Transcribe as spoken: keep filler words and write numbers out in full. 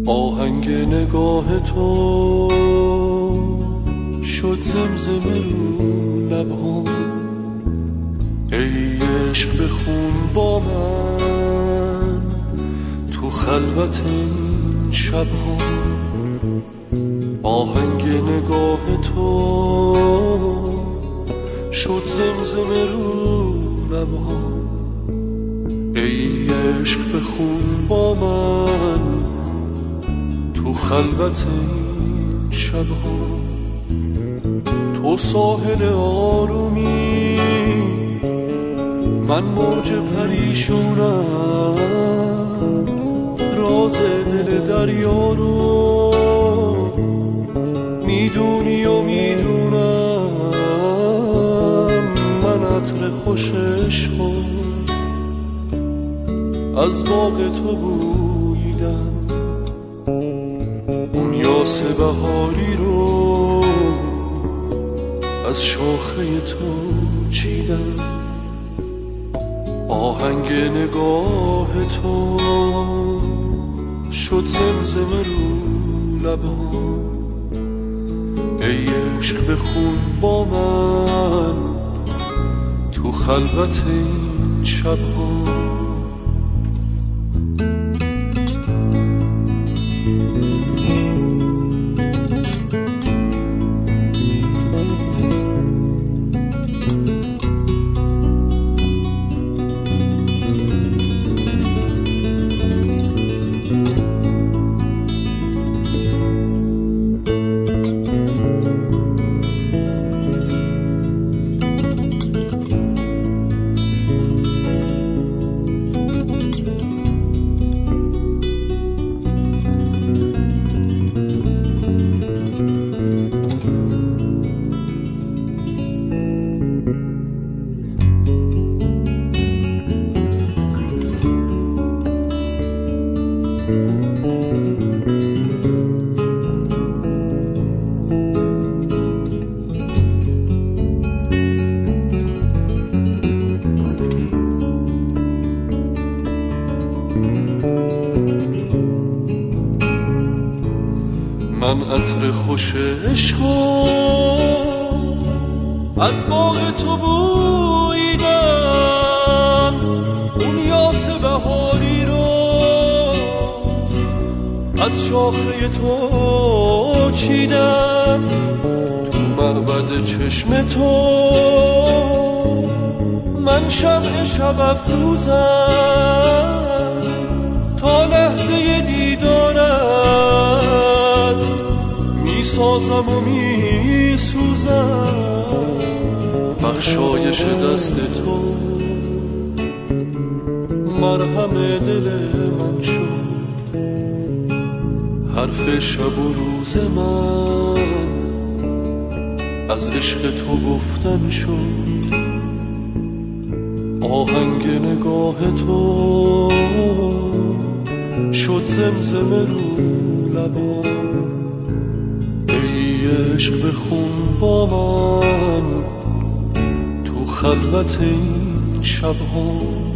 آهنگ نگاه تو شد زمزمه رو لبهام. ای عشق بخون با من تو خلوت این شب‌ها. آهنگ نگاه تو شد زمزمه رو لبهام. ای عشق بخون با من تو خلوت این شب‌ها. تو ساحل آرومی، من موج پریشونم. راز دل دریا رو میدونی و میدونم. من عطر خوش عشقم از باغ تو بوییدم. اون یاس بهاری رو از شاخه تو چیدم. آهنگ نگاه تو شد زمزمه رو لبهام. ای عشق بخون با من تو خلوت این شب‌ها. من عطر خوش عشقم از باغ تو بوییدم. اون یاس بهاری رو از شاخه تو چیدم. تو معبد چشم تو من شمع شب افروزم. تا لحظه دیدارت میسازم و میسوزم. بخشایش دست تو مرهم دل من شد. حرف شب و روز من از عشق تو گفتن شد. آهنگ نگاه تو شد زمزمه رو لبام. ای عشق بخون با من تو خلوت این شب‌ها.